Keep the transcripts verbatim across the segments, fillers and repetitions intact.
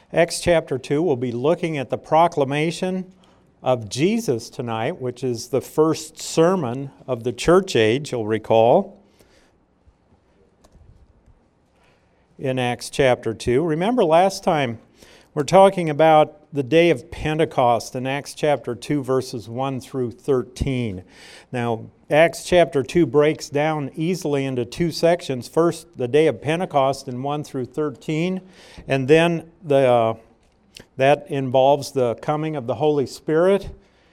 Acts chapter two, we'll be looking at the proclamation of Jesus tonight, which is the first sermon of the church age, you'll recall, in Acts chapter two. Remember last time we're talking about the day of Pentecost in Acts chapter two, verses one through thirteen. Now, Acts chapter two breaks down easily into two sections. First, the day of Pentecost in one through thirteen, and then the uh, that involves the coming of the Holy Spirit,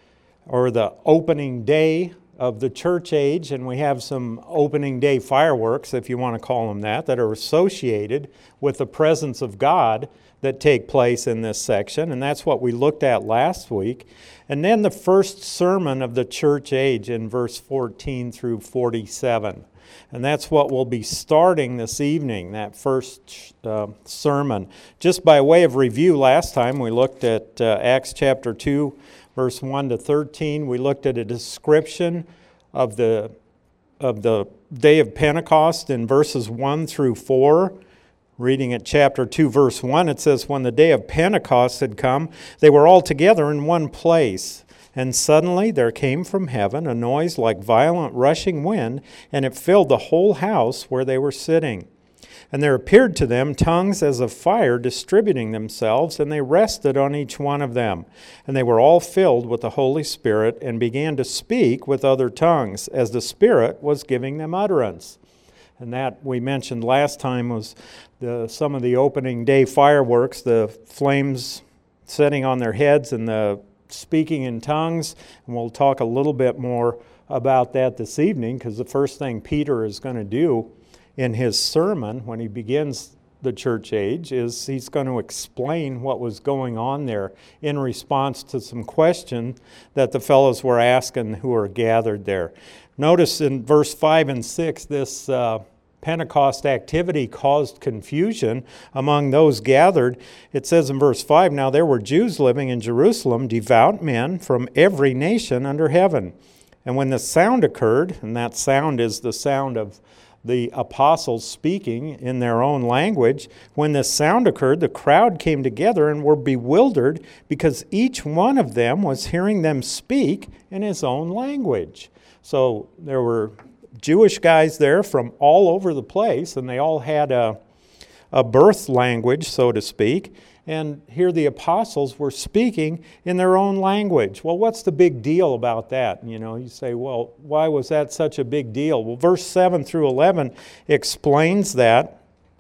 or the opening day of the church age, and we have some opening day fireworks, if you want to call them that, that are associated with the presence of God that take place in this section, and that's what we looked at last week. And then the first sermon of the church age in verse fourteen through forty-seven. And that's what we'll be starting this evening, that first uh, sermon. Just by way of review, last time we looked at uh, Acts chapter two, verse one to thirteen. We looked at a description of the, of the day of Pentecost in verses one through four. Reading at chapter two, verse one, it says, "When the day of Pentecost had come, they were all together in one place. And suddenly there came from heaven a noise like violent rushing wind, and it filled the whole house where they were sitting. And there appeared to them tongues as of fire distributing themselves, and they rested on each one of them. And they were all filled with the Holy Spirit, and began to speak with other tongues, as the Spirit was giving them utterance." And that we mentioned last time was the, some of the opening day fireworks, the flames setting on their heads and the speaking in tongues. And we'll talk a little bit more about that this evening, because the first thing Peter is going to do in his sermon when he begins the church age is he's going to explain what was going on there in response to some questions that the fellows were asking who were gathered there. Notice in verse five and six, this uh, Pentecost activity caused confusion among those gathered. It says in verse five, "Now there were Jews living in Jerusalem, devout men from every nation under heaven. And when the sound occurred," and that sound is the sound of the apostles speaking in their own language, "when the sound occurred, the crowd came together and were bewildered, because each one of them was hearing them speak in his own language." So there were Jewish guys there from all over the place, and they all had a, a birth language, so to speak. And here the apostles were speaking in their own language. Well, what's the big deal about that? You know, you say, well, why was that such a big deal? Well, verse seven through eleven explains that.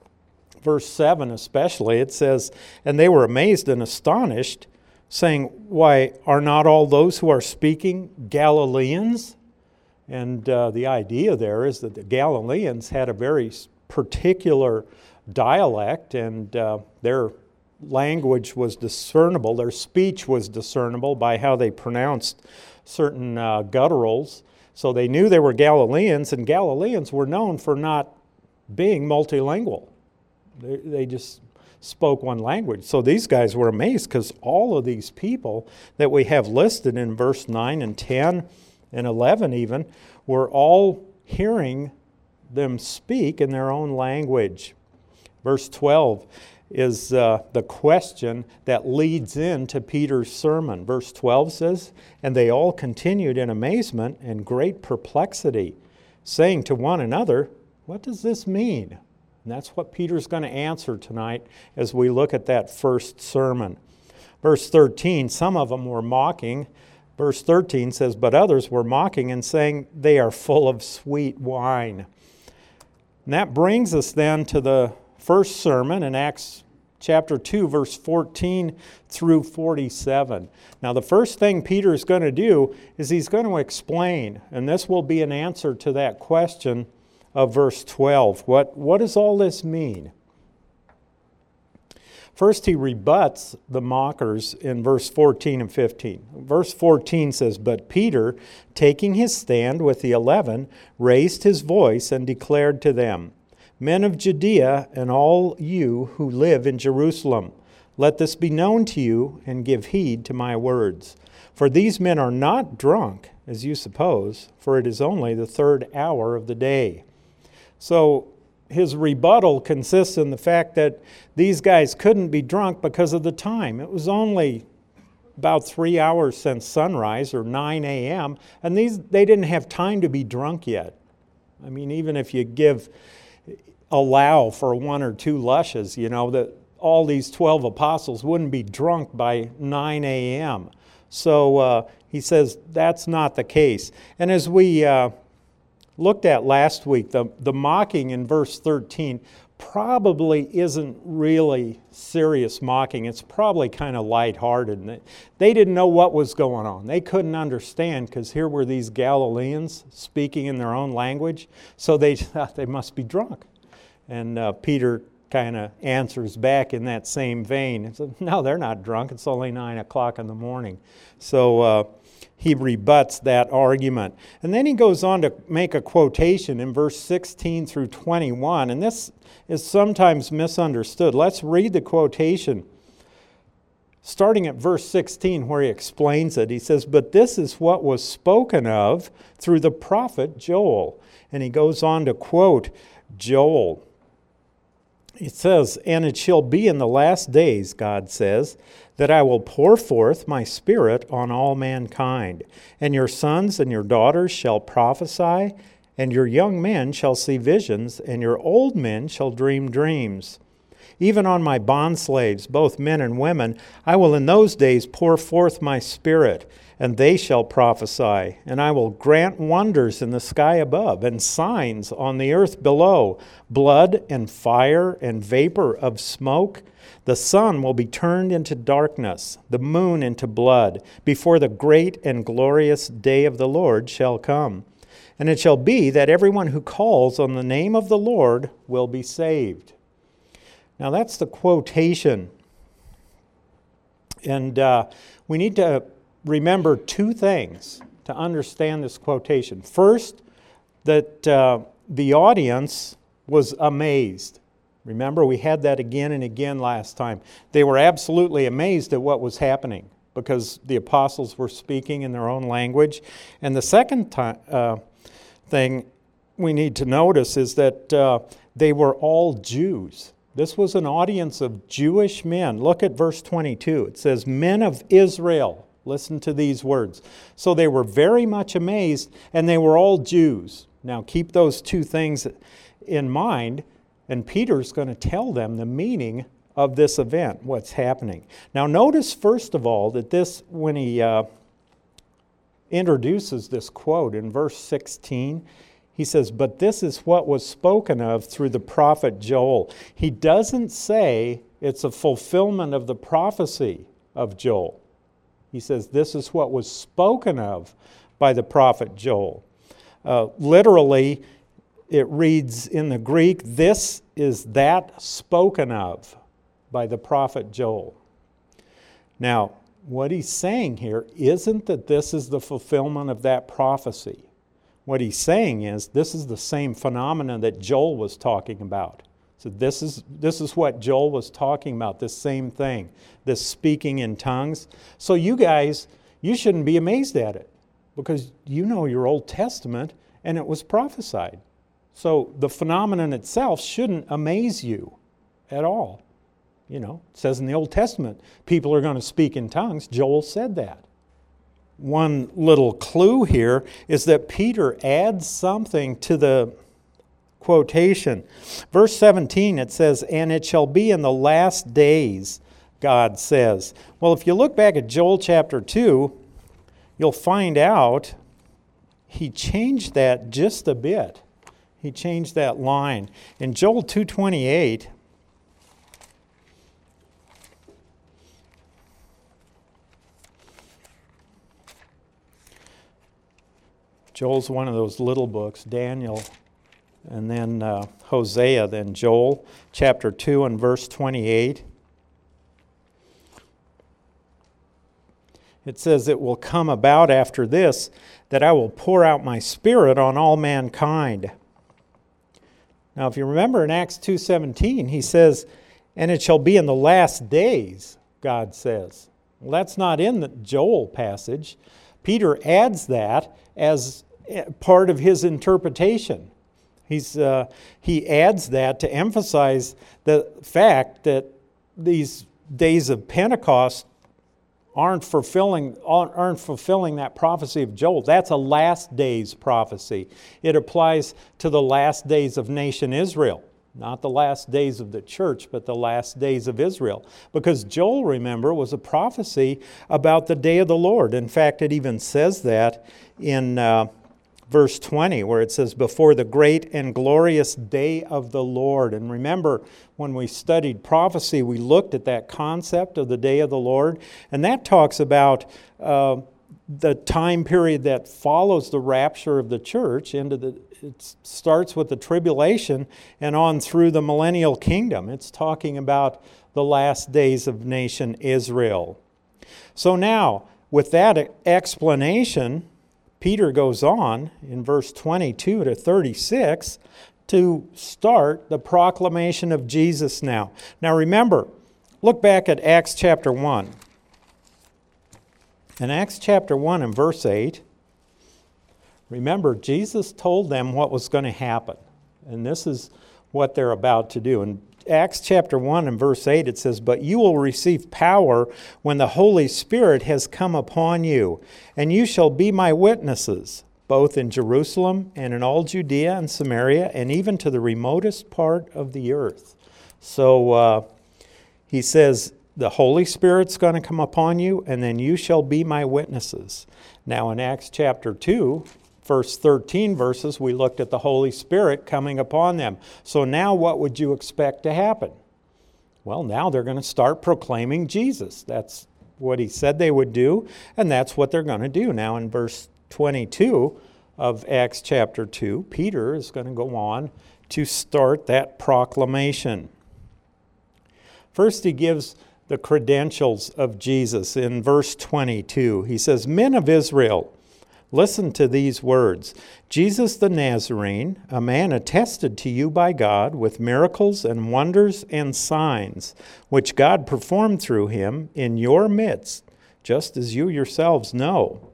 Verse seven especially, it says, "And they were amazed and astonished, saying, 'Why, are not all those who are speaking Galileans?'" And uh, the idea there is that the Galileans had a very particular dialect, and uh, their language was discernible, their speech was discernible by how they pronounced certain uh, gutturals. So they knew they were Galileans, and Galileans were known for not being multilingual. They, they just spoke one language. So these guys were amazed, because all of these people that we have listed in verse nine and ten and eleven even, were all hearing them speak in their own language. Verse twelve is uh, the question that leads into Peter's sermon. Verse twelve says, "And they all continued in amazement and great perplexity, saying to one another, 'What does this mean?'" And that's what Peter's going to answer tonight as we look at that first sermon. Verse thirteen, some of them were mocking. Verse thirteen says, "But others were mocking and saying, 'They are full of sweet wine.'" And that brings us then to the first sermon in Acts chapter two, verse fourteen through forty-seven. Now, the first thing Peter is going to do is he's going to explain, and this will be an answer to that question of verse twelve. What, what does all this mean? First, he rebuts the mockers in verse fourteen and fifteen. Verse fourteen says, "But Peter, taking his stand with the eleven, raised his voice and declared to them, 'Men of Judea and all you who live in Jerusalem, let this be known to you, and give heed to my words. For these men are not drunk, as you suppose, for it is only the third hour of the day.'" So his rebuttal consists in the fact that these guys couldn't be drunk because of the time. It was only about three hours since sunrise, or nine a.m., and these they didn't have time to be drunk yet. I mean, even if you give, allow for one or two lushes, you know, that all these twelve apostles wouldn't be drunk by nine a.m. So uh, he says that's not the case. And as we uh, looked at last week, the, the mocking in verse thirteen probably isn't really serious mocking. It's probably kind of lighthearted. They didn't know what was going on. They couldn't understand, because here were these Galileans speaking in their own language, so they thought they must be drunk. And uh, Peter kind of answers back in that same vein. He said, no, they're not drunk. It's only nine o'clock in the morning. So uh, he rebuts that argument. And then he goes on to make a quotation in verse sixteen through twenty-one. And this is sometimes misunderstood. Let's read the quotation, starting at verse sixteen, where he explains it. He says, but this is what was spoken of through the prophet Joel. And he goes on to quote Joel. It says, and it shall be in the last days, God says, that I will pour forth my Spirit on all mankind, and your sons and your daughters shall prophesy, and your young men shall see visions, and your old men shall dream dreams. Even on my bondslaves, both men and women, I will in those days pour forth my Spirit, and they shall prophesy. And I will grant wonders in the sky above, and signs on the earth below, blood and fire and vapor of smoke. The sun will be turned into darkness, the moon into blood, before the great and glorious day of the Lord shall come. And it shall be that everyone who calls on the name of the Lord will be saved. Now that's the quotation. And uh, we need to remember two things to understand this quotation. First, that uh, the audience was amazed. Remember, we had that again and again last time. They were absolutely amazed at what was happening because the apostles were speaking in their own language. And the second time, uh, thing we need to notice is that uh, they were all Jews. This was an audience of Jewish men. Look at verse twenty-two. It says, men of Israel. Listen to these words. So they were very much amazed, and they were all Jews. Now keep those two things in mind, and Peter's going to tell them the meaning of this event, what's happening. Now notice first of all that this, when he uh, introduces this quote in verse sixteen, he says, but this is what was spoken of through the prophet Joel. He doesn't say it's a fulfillment of the prophecy of Joel. He says this is what was spoken of by the prophet Joel. Uh, literally, it reads in the Greek, this is that spoken of by the prophet Joel. Now, what he's saying here isn't that this is the fulfillment of that prophecy. What he's saying is this is the same phenomenon that Joel was talking about. So this is this is what Joel was talking about, this same thing, this speaking in tongues. So you guys, you shouldn't be amazed at it because you know your Old Testament and it was prophesied. So the phenomenon itself shouldn't amaze you at all. You know, it says in the Old Testament, people are going to speak in tongues. Joel said that. One little clue here is that Peter adds something to the quotation. Verse seventeen, it says, and it shall be in the last days, God says. Well, if you look back at Joel chapter two, you'll find out he changed that just a bit. He changed that line. In Joel two twenty-eight, Joel's one of those little books, Daniel, and then uh, Hosea, then Joel, chapter two and verse twenty-eight. It says, it will come about after this that I will pour out my Spirit on all mankind. Now, if you remember in Acts two seventeen, he says, and it shall be in the last days, God says. Well, that's not in the Joel passage. Peter adds that as part of his interpretation. He's, uh, he adds that to emphasize the fact that these days of Pentecost aren't fulfilling, aren't fulfilling that prophecy of Joel. That's a last days prophecy. It applies to the last days of nation Israel. Not the last days of the church, but the last days of Israel. Because Joel, remember, was a prophecy about the day of the Lord. In fact, it even says that in uh, verse twenty, where it says, before the great and glorious day of the Lord. And remember, when we studied prophecy, we looked at that concept of the day of the Lord. And that talks about uh, the time period that follows the rapture of the church into the, it starts with the tribulation and on through the millennial kingdom. It's talking about the last days of nation Israel. So now, with that explanation, Peter goes on in verse twenty-two to thirty-six to start the proclamation of Jesus now. Now remember, look back at Acts chapter one. In Acts chapter one and verse eight, remember, Jesus told them what was going to happen. And this is what they're about to do. In Acts chapter one and verse eight, it says, but you will receive power when the Holy Spirit has come upon you, and you shall be my witnesses, both in Jerusalem and in all Judea and Samaria, and even to the remotest part of the earth. So uh, he says, the Holy Spirit's going to come upon you, and then you shall be my witnesses. Now in Acts chapter two, verse thirteen verses, we looked at the Holy Spirit coming upon them. So now what would you expect to happen? Well, now they're going to start proclaiming Jesus. That's what he said they would do, and that's what they're going to do. Now in verse twenty-two of Acts chapter two, Peter is going to go on to start that proclamation. First, he gives the credentials of Jesus in verse twenty-two. He says, men of Israel, listen to these words. Jesus the Nazarene, a man attested to you by God with miracles and wonders and signs, which God performed through him in your midst, just as you yourselves know.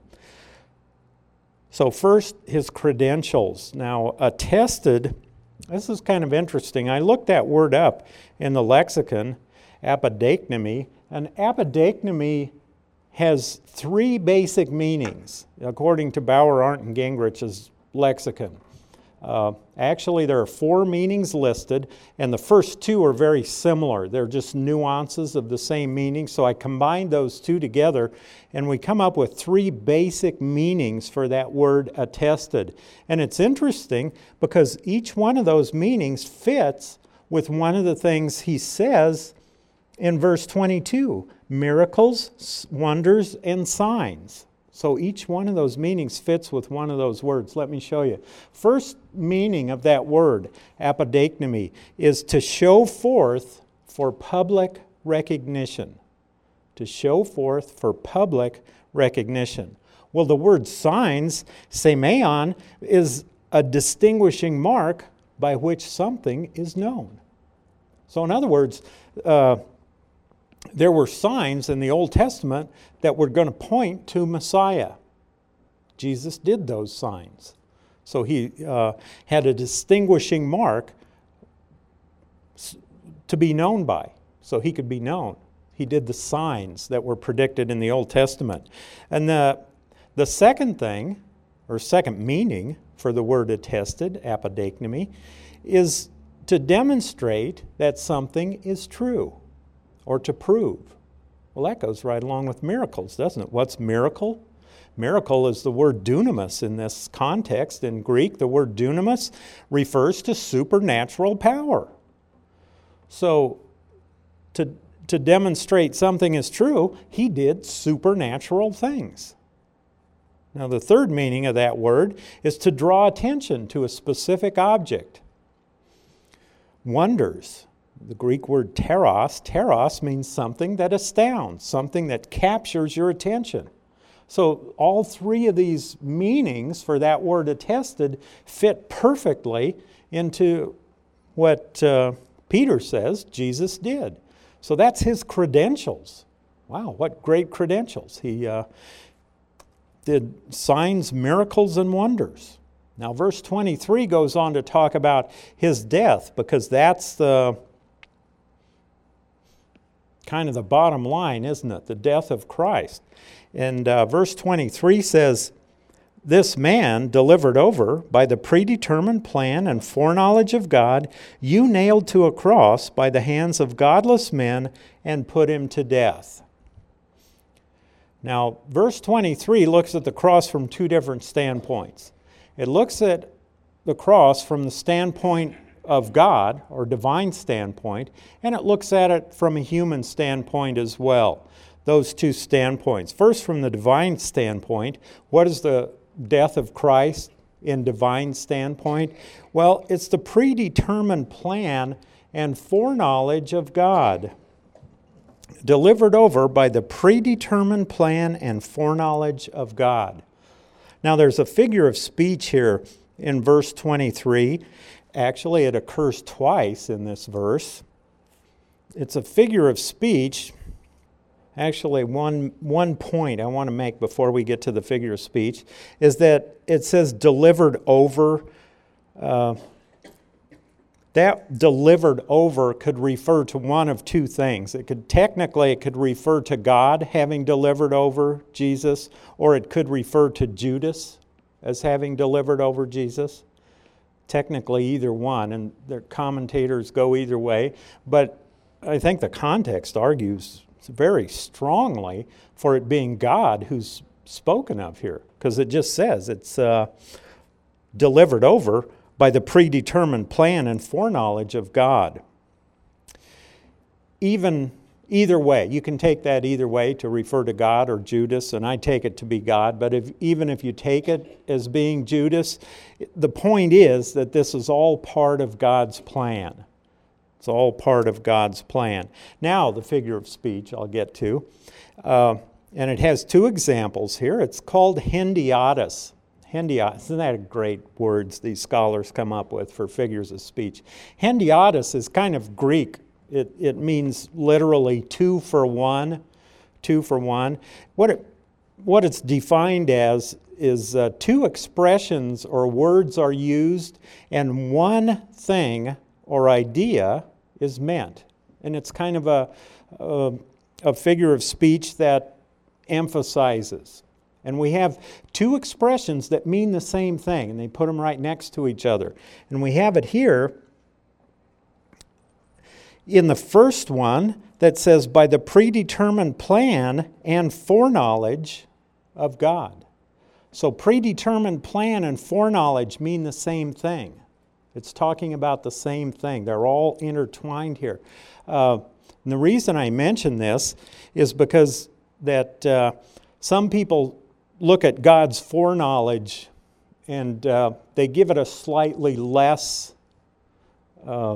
So first, his credentials. Now, attested, this is kind of interesting. I looked that word up in the lexicon, apodeknemy, and apodeknemy has three basic meanings, according to Bauer, Arndt, and Gingrich's lexicon. Uh, actually, there are four meanings listed, and the first two are very similar. They're just nuances of the same meaning, so I combined those two together, and we come up with three basic meanings for that word attested. And it's interesting because each one of those meanings fits with one of the things he says in verse twenty-two, miracles, wonders, and signs. So each one of those meanings fits with one of those words. Let me show you. First meaning of that word, apodeknemy, is to show forth for public recognition. To show forth for public recognition. Well, the word signs, semeion, is a distinguishing mark by which something is known. So in other words, uh, there were signs in the Old Testament that were going to point to Messiah. Jesus did those signs. So he uh, had a distinguishing mark to be known by, so he could be known. He did the signs that were predicted in the Old Testament. And the, the second thing, or second meaning for the word attested, apodeknemy, is to demonstrate that something is true. Or to prove. Well, that goes right along with miracles, doesn't it? What's miracle? Miracle is the word dunamis in this context. In Greek, the word dunamis refers to supernatural power. So, to, to demonstrate something is true, he did supernatural things. Now, the third meaning of that word is to draw attention to a specific object. Wonders. The Greek word teros, teros means something that astounds, something that captures your attention. So all three of these meanings for that word attested fit perfectly into what uh, Peter says Jesus did. So that's his credentials. Wow, what great credentials. He uh, did signs, miracles, and wonders. Now, verse twenty-three goes on to talk about his death, because that's the kind of the bottom line, isn't it? The death of Christ. And uh, verse twenty-three says, this man delivered over by the predetermined plan and foreknowledge of God, you nailed to a cross by the hands of godless men and put him to death. Now, verse twenty-three looks at the cross from two different standpoints. It looks at the cross from the standpoint of God, or divine standpoint, and it looks at it from a human standpoint as well. Those two standpoints. First, from the divine standpoint, what is the death of Christ in divine standpoint? Well, it's the predetermined plan and foreknowledge of God. Delivered over by the predetermined plan and foreknowledge of God. Now, there's a figure of speech here in verse twenty-three. Actually, it occurs twice in this verse. It's a figure of speech. Actually, one, one point I want to make before we get to the figure of speech is that it says delivered over. Uh, that delivered over could refer to one of two things. It could technically, it could refer to God having delivered over Jesus, or it could refer to Judas as having delivered over Jesus. Technically, either one, and the commentators go either way. But I think the context argues very strongly for it being God who's spoken of here, because it just says it's uh, delivered over by the predetermined plan and foreknowledge of God. Even either way, you can take that either way to refer to God or Judas, and I take it to be God, but if, even if you take it as being Judas, the point is that this is all part of God's plan. It's all part of God's plan. Now, the figure of speech I'll get to. Uh, and it has two examples here. It's called hendiadys. Hendiadys. Isn't that great words these scholars come up with for figures of speech? Hendiadys is kind of Greek. It, it means literally two for one. Two for one. What, it, what it's defined as is uh, two expressions or words are used, and one thing or idea is meant. And it's kind of a, a, a figure of speech that emphasizes. And we have two expressions that mean the same thing, and they put them right next to each other. And we have it here in the first one that says, by the predetermined plan and foreknowledge of God. So predetermined plan and foreknowledge mean the same thing. It's talking about the same thing. They're all intertwined here. Uh, and the reason I mention this is because that uh, some people look at God's foreknowledge and uh, they give it a slightly less uh,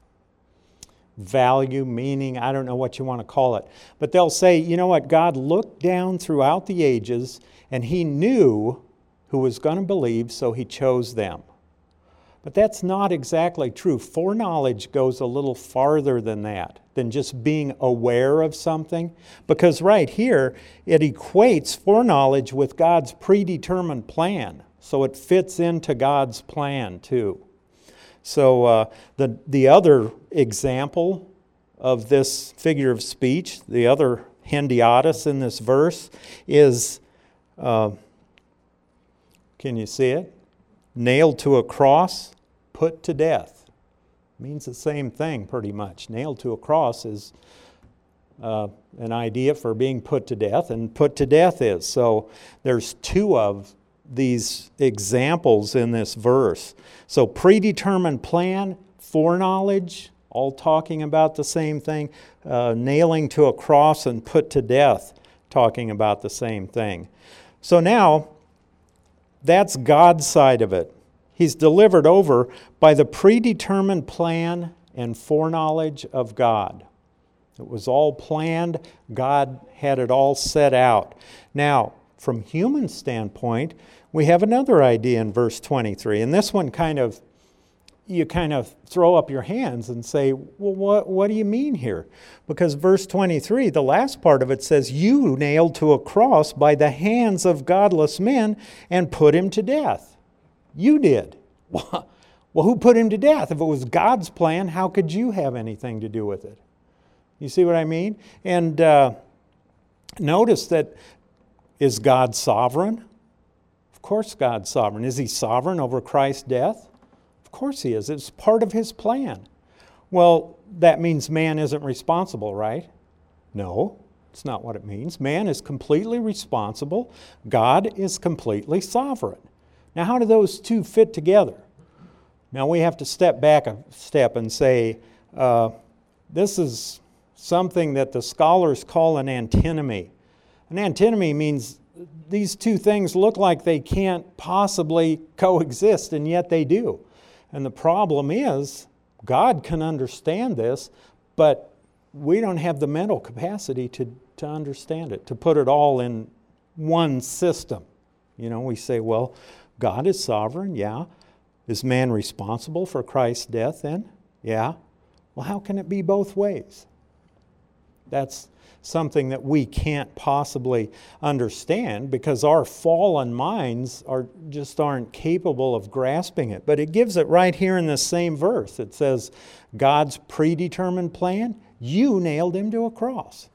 value, meaning, I don't know what you want to call it. But they'll say, you know what, God looked down throughout the ages and He knew who was going to believe, so He chose them. But that's not exactly true. Foreknowledge goes a little farther than that, than just being aware of something. Because right here, it equates foreknowledge with God's predetermined plan. So it fits into God's plan too. So uh, the, the other example of this figure of speech, the other hendiadys in this verse is, uh, can you see it? Nailed to a cross, put to death. Means the same thing pretty much. Nailed to a cross is uh, an idea for being put to death, and put to death is. So there's two of these examples in this verse. So predetermined plan, foreknowledge, all talking about the same thing. Uh, nailing to a cross and put to death, talking about the same thing. So now, that's God's side of it. He's delivered over by the predetermined plan and foreknowledge of God. It was all planned. God had it all set out. Now, from human standpoint, we have another idea in verse twenty-three. And this one kind of, you kind of throw up your hands and say, well, what, what do you mean here? Because verse twenty-three, the last part of it says, you nailed to a cross by the hands of godless men and put him to death. You did. Well, who put him to death? If it was God's plan, how could you have anything to do with it? You see what I mean? And uh, notice that, is God sovereign? Of course God's sovereign. Is he sovereign over Christ's death? Of course he is. It's part of his plan. Well, that means man isn't responsible, right? No, it's not what it means. Man is completely responsible. God is completely sovereign. Now, how do those two fit together? Now, we have to step back a step and say, uh, this is something that the scholars call an antinomy. An antinomy means these two things look like they can't possibly coexist, and yet they do. And the problem is, God can understand this, but we don't have the mental capacity to, to understand it, to put it all in one system. You know, we say, well, God is sovereign, yeah. Is man responsible for Christ's death then? Yeah. Well, how can it be both ways? That's something that we can't possibly understand because our fallen minds are just aren't capable of grasping it. But it gives it right here in this same verse. It says, God's predetermined plan, you nailed him to a cross.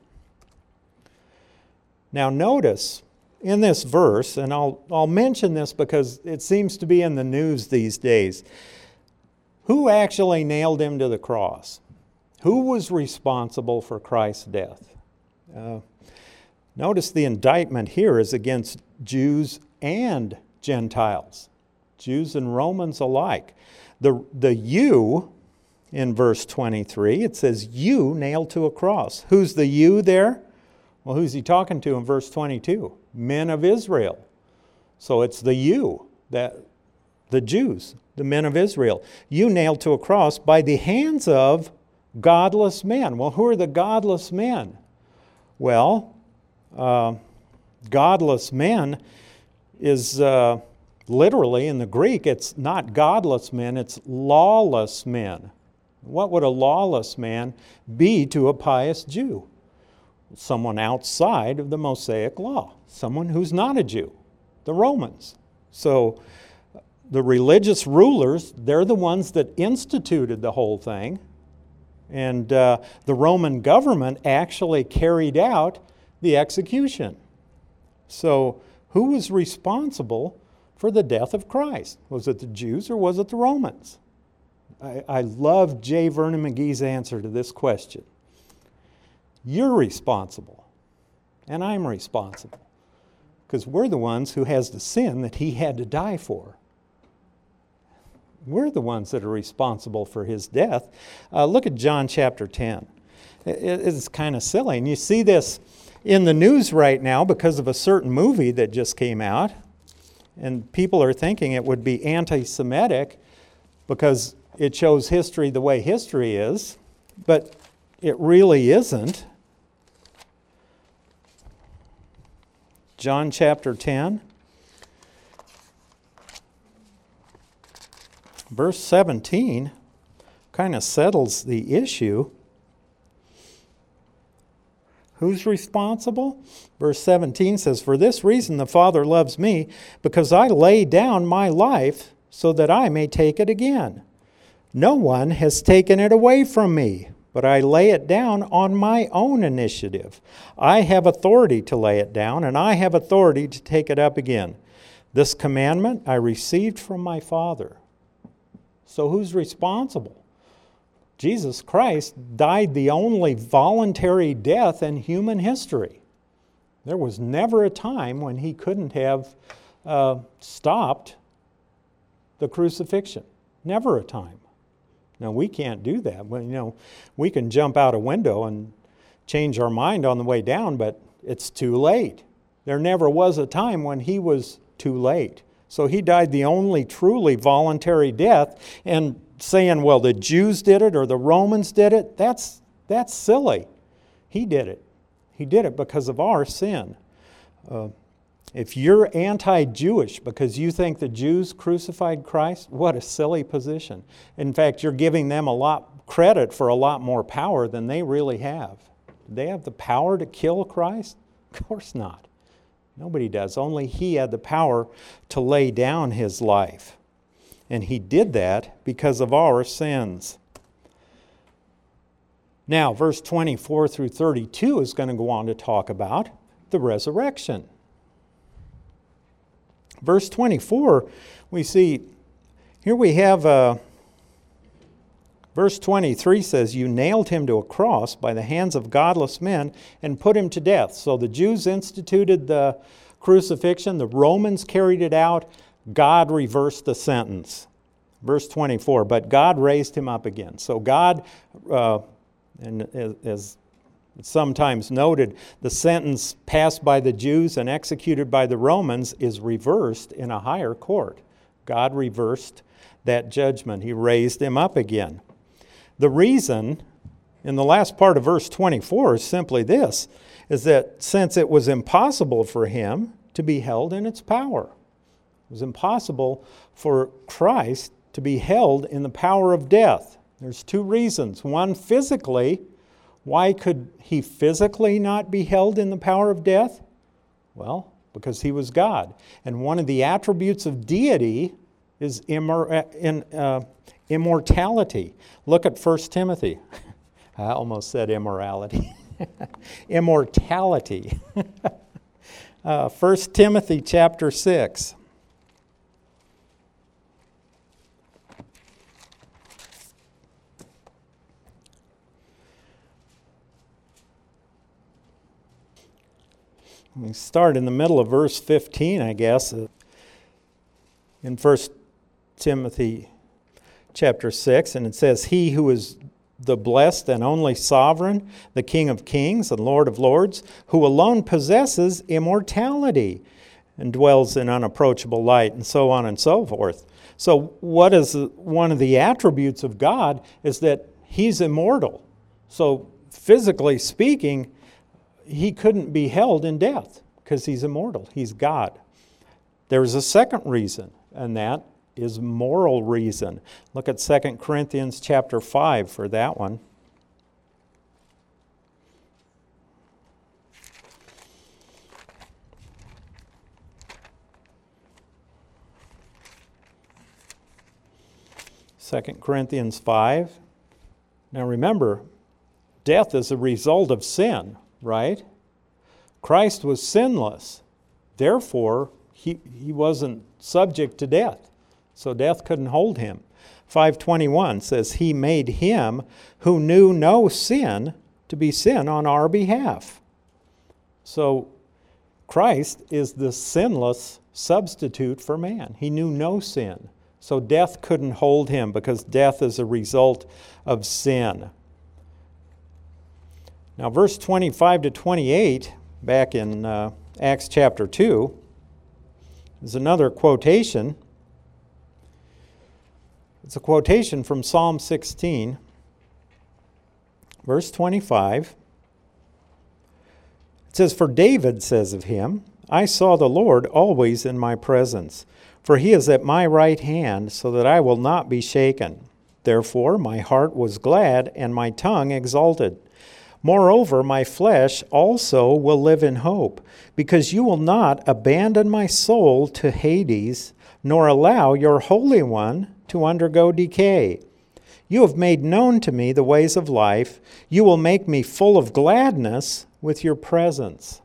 Now notice in this verse, and I'll, I'll mention this because it seems to be in the news these days, who actually nailed him to the cross? Who was responsible for Christ's death? Uh, notice the indictment here is against Jews and Gentiles, Jews and Romans alike. The, the you in verse twenty-three, it says, you nailed to a cross. Who's the you there? Well, who's he talking to in verse twenty-two? Men of Israel. So it's the you, that the Jews, the men of Israel. You nailed to a cross by the hands of godless men. Well, who are the godless men? Well, uh, godless men is uh, literally in the Greek, it's not godless men, it's lawless men. What would a lawless man be to a pious Jew? Someone outside of the Mosaic law, someone who's not a Jew, the Romans. So the religious rulers, they're the ones that instituted the whole thing. And uh, the Roman government actually carried out the execution. So who was responsible for the death of Christ? Was it the Jews or was it the Romans? I, I love J. Vernon McGee's answer to this question. You're responsible, and I'm responsible, because we're the ones who has the sin that he had to die for. We're the ones that are responsible for his death. Uh, look at John chapter ten. It, it's kind of silly. And you see this in the news right now because of a certain movie that just came out. And people are thinking it would be anti-Semitic because it shows history the way history is. But it really isn't. John chapter ten. Verse seventeen kind of settles the issue. Who's responsible? Verse seventeen says, for this reason the Father loves me, because I lay down my life so that I may take it again. No one has taken it away from me, but I lay it down on my own initiative. I have authority to lay it down, and I have authority to take it up again. This commandment I received from my Father. So who's responsible? Jesus Christ died the only voluntary death in human history. There was never a time when he couldn't have uh, stopped the crucifixion. Never a time. Now, we can't do that. Well, you know, we can jump out a window and change our mind on the way down, but it's too late. There never was a time when he was too late. So he died the only truly voluntary death, and saying, well, the Jews did it or the Romans did it, that's, that's silly. He did it. He did it because of our sin. Uh, if you're anti-Jewish because you think the Jews crucified Christ, what a silly position. In fact, you're giving them a lot credit for a lot more power than they really have. Do they have the power to kill Christ? Of course not. Nobody does. Only he had the power to lay down his life. and he did that because of our sins. Now, verse twenty-four through thirty-two is going to go on to talk about the resurrection. Verse twenty-four, we see, here we have, uh, verse twenty-three says, you nailed him to a cross by the hands of godless men and put him to death. So the Jews instituted the crucifixion, the Romans carried it out, God reversed the sentence. Verse twenty-four, but God raised him up again. So God, uh, and as sometimes noted, the sentence passed by the Jews and executed by the Romans is reversed in a higher court. God reversed that judgment. He raised him up again. The reason in the last part of verse twenty-four is simply this, is that since it was impossible for him to be held in its power, it was impossible for Christ to be held in the power of death. There's two reasons. One, physically. Why could he physically not be held in the power of death? Well, because he was God. And one of the attributes of deity is immor- in, uh, immortality. Look at First Timothy. I almost said immorality. Immortality. uh, First Timothy chapter six. We start in the middle of verse fifteen, I guess, in First Timothy chapter six, and it says, he who is the blessed and only sovereign, the King of kings and Lord of lords, who alone possesses immortality and dwells in unapproachable light, and so on and so forth. So what is one of the attributes of God is that he's immortal. So physically speaking, he couldn't be held in death because he's immortal. He's God. There's a second reason, and that is moral reason. Look at Second Corinthians chapter five for that one. Second Corinthians five. Now remember, death is a result of sin, right? Christ was sinless. Therefore, he, he wasn't subject to death. So death couldn't hold him. five twenty-one says, he made him who knew no sin to be sin on our behalf. So Christ is the sinless substitute for man. He knew no sin. So death couldn't hold him because death is a result of sin. Now, verse twenty-five to twenty-eight, back in uh, Acts chapter two, is another quotation. It's a quotation from Psalm sixteen, verse twenty-five. It says, for David says of him, I saw the Lord always in my presence, for he is at my right hand, so that I will not be shaken. Therefore my heart was glad, and my tongue exulted. Moreover, my flesh also will live in hope, because you will not abandon my soul to Hades, nor allow your Holy One to undergo decay. You have made known to me the ways of life. You will make me full of gladness with your presence.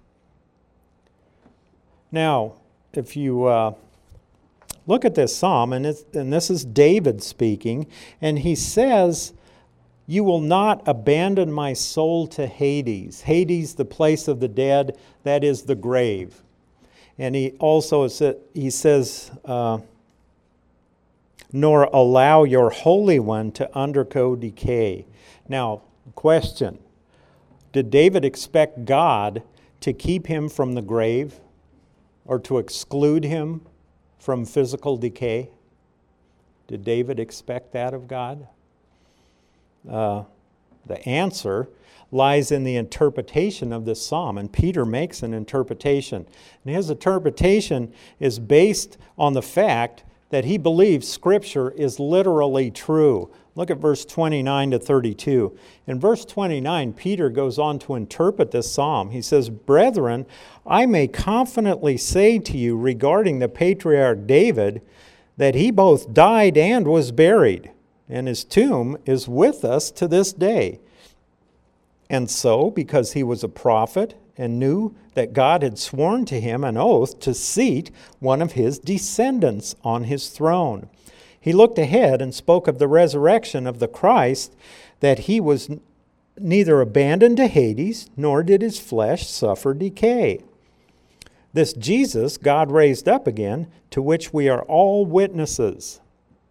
Now, if you uh, look at this psalm, and, it's, and this is David speaking, and he says, you will not abandon my soul to Hades. Hades, the place of the dead, that is the grave. And he also he says, uh, nor allow your Holy One to undergo decay. Now, question, did David expect God to keep him from the grave or to exclude him from physical decay? Did David expect that of God? Uh, the answer lies in the interpretation of this psalm, and Peter makes an interpretation. And his interpretation is based on the fact that he believes Scripture is literally true. Look at verse twenty-nine to thirty-two. In verse twenty-nine, Peter goes on to interpret this psalm. He says, brethren, I may confidently say to you regarding the patriarch David, that he both died and was buried, and his tomb is with us to this day. And so, because he was a prophet and knew that God had sworn to him an oath to seat one of his descendants on his throne, he looked ahead and spoke of the resurrection of the Christ, that he was neither abandoned to Hades, nor did his flesh suffer decay. This Jesus God raised up again, to which we are all witnesses.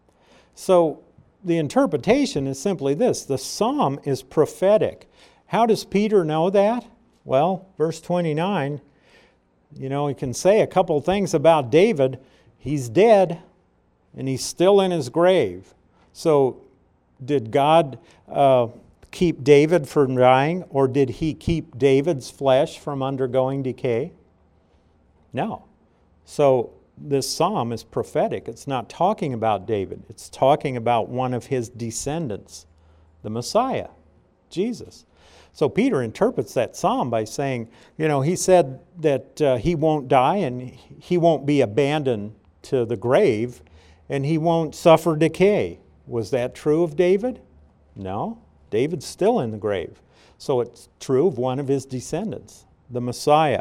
So the interpretation is simply this: the psalm is prophetic. How does Peter know that? Well, verse twenty-nine, you know, he can say a couple things about David. He's dead, and he's still in his grave. So did God uh, keep David from dying, or did he keep David's flesh from undergoing decay? No. So this psalm is prophetic. It's not talking about David. It's talking about one of his descendants, the Messiah, Jesus. So Peter interprets that psalm by saying, you know, he said that uh, he won't die and he won't be abandoned to the grave and he won't suffer decay. Was that true of David? No. David's still in the grave. So it's true of one of his descendants, the Messiah.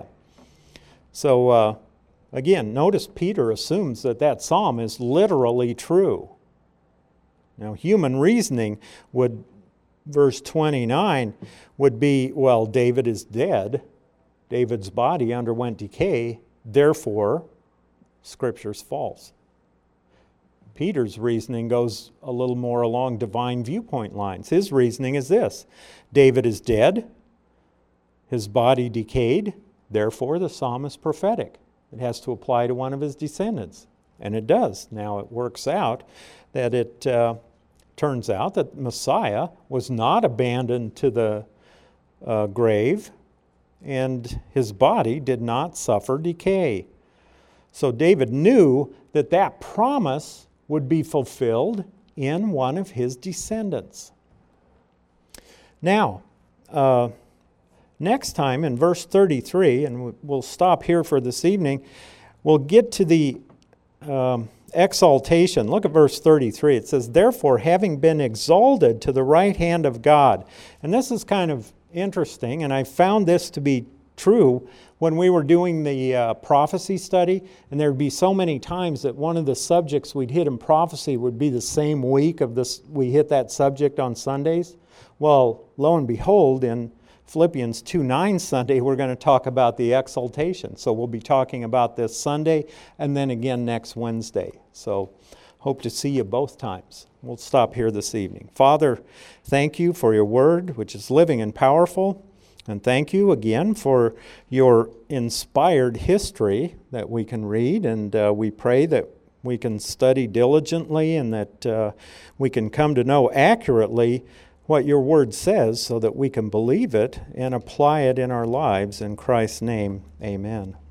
So uh, again, notice Peter assumes that that psalm is literally true. Now, human reasoning would, verse twenty-nine, would be, well, David is dead. David's body underwent decay. Therefore, Scripture's false. Peter's reasoning goes a little more along divine viewpoint lines. His reasoning is this: David is dead. His body decayed. Therefore, the psalm is prophetic. It has to apply to one of his descendants. And it does. Now, it works out that it uh, turns out that Messiah was not abandoned to the uh, grave, and his body did not suffer decay. So David knew that that promise would be fulfilled in one of his descendants. Now, uh, next time in verse thirty-three, and we'll stop here for this evening, we'll get to the um, exaltation. Look at verse thirty-three. It says, "Therefore, having been exalted to the right hand of God." And this is kind of interesting, and I found this to be true when we were doing the uh, prophecy study, and there would be so many times that one of the subjects we'd hit in prophecy would be the same week of this. We hit that subject on Sundays. Well, lo and behold, in Philippians two nine Sunday, we're going to talk about the exaltation. So we'll be talking about this Sunday and then again next Wednesday. So hope to see you both times. We'll stop here this evening. Father, thank you for your word, which is living and powerful. And thank you again for your inspired history that we can read. And uh, we pray that we can study diligently and that uh, we can come to know accurately what your word says so that we can believe it and apply it in our lives. In Christ's name, amen.